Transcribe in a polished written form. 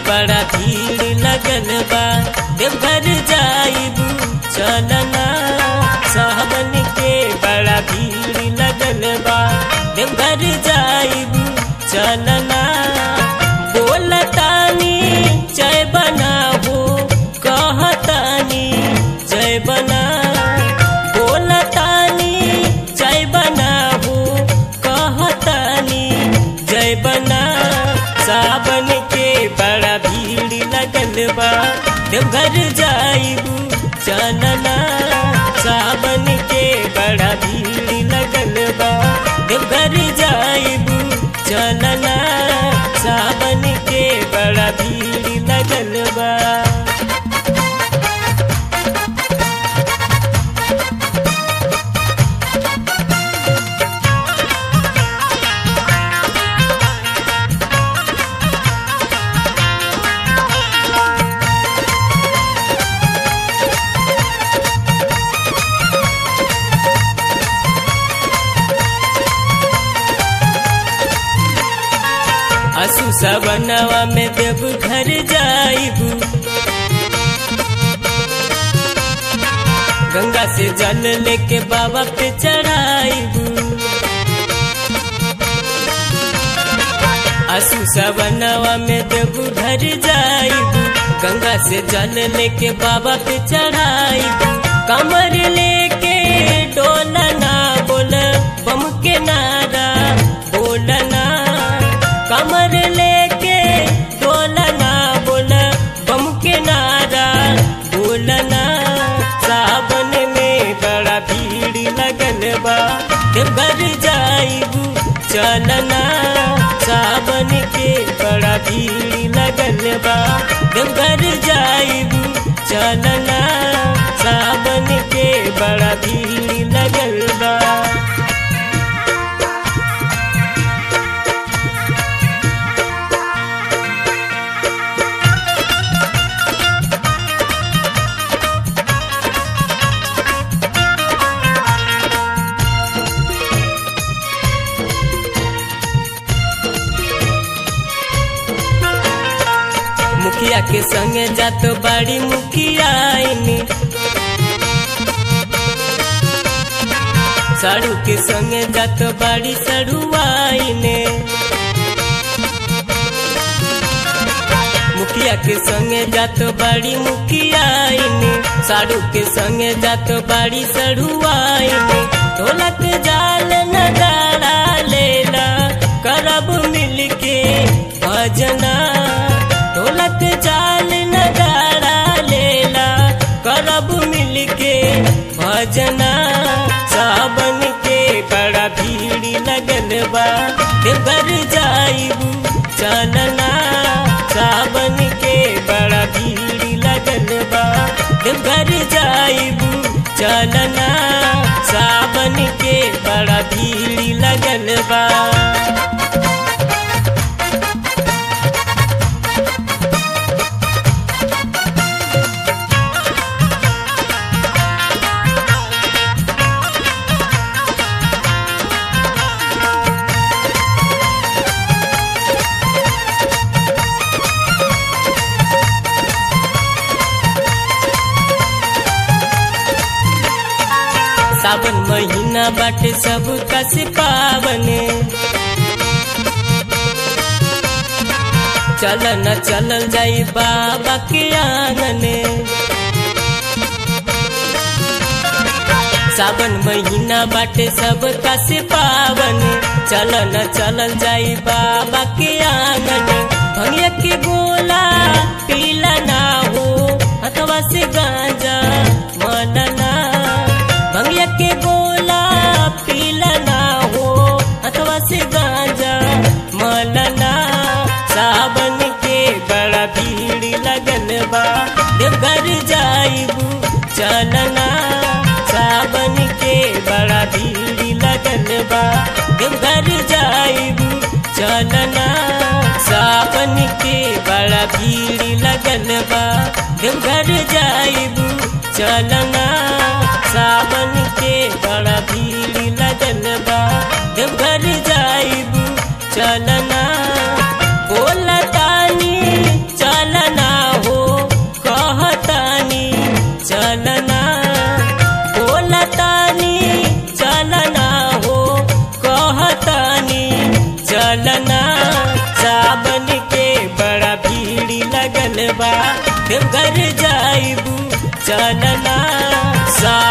बड़ा भीड़ लगल बा, देवघर जाइबू चलना। सावन के बड़ा भीड़ लगल बा, देवघर जाइबू चलना। बोलतानी जय बनाबू, कहतानी जय बना। बोलतानी जय बनाबू, कहतानी जय बना। सावन के बड़ा भीड़ लगल बा, देवघर जाइबू चलना। सावन के बड़ा भीड़ लगल बा, देवघर जाइबू चलना। सावन के बड़ा भीड़ लगल बा। असु सवनवा में देवघर जाइबू, गंगा से जल लेके बाबा पे चढ़ाइबू। असु सवनवा में देवघर जाइबू, गंगा से जल लेके बाबा पे चढ़ाइबू। कमर लेके डोलना, बोल बम के नारा बोलना। कमर लेके डोलना, बोल बम के नारा बोलना। सावन में बड़ा भीड़ लगल बा, देवघर जाइबू चलना। सावन के बड़ा भीड़ लगल बा, देवघर जाइबू चलना। सावन के बड़ा भीड़ लगल बा। मुखिया के संगे जात बड़ी मुखियाइनी, साड़ू के संगे जात बड़ी सड़ुआइने। मुखिया के संगे जात बड़ी मुखियाइनी, साड़ू के संगे जात बड़ी सड़ुआइने। ढोलक जाल नगाड़ा लेला, करब मिलके भजना। ढोलक जाल नगाड़ा लेला, करब मिलके भजना। सावन के बड़ा भीड़ लगल बा, देवघर जाइबू चलना। सावन के बड़ा भीड़ लगल बा, देवघर जाइबू चलना। सावन के बड़ा भीड़ लगल बा। सावन महीना बाटे सब कस पावने, चलन चलल जाई बाबा के आंगने। सावन महीना बाटे सब कस पावने, चलन चलल जाई बाबा के आंगने। भंगिया के गोला पीला ना हो, हथवा से गांजा मनना। भंगिया के गोला पीला ना हो, अथवा से गांजा मलना। सावन के बड़ा भीड़ लगल बा, देवघर जाइबू चलना। सावन के बड़ा भीड़ लगल बा, देवघर जाइबू चलना। सावन के बड़ा भीड़ लगल बा, देवघर जाइबू चलना। सावन के बड़ा भीड़ लगल बा, देवघर जाइबू चलना। बोलतानी चल देवघर जाइबू चलना।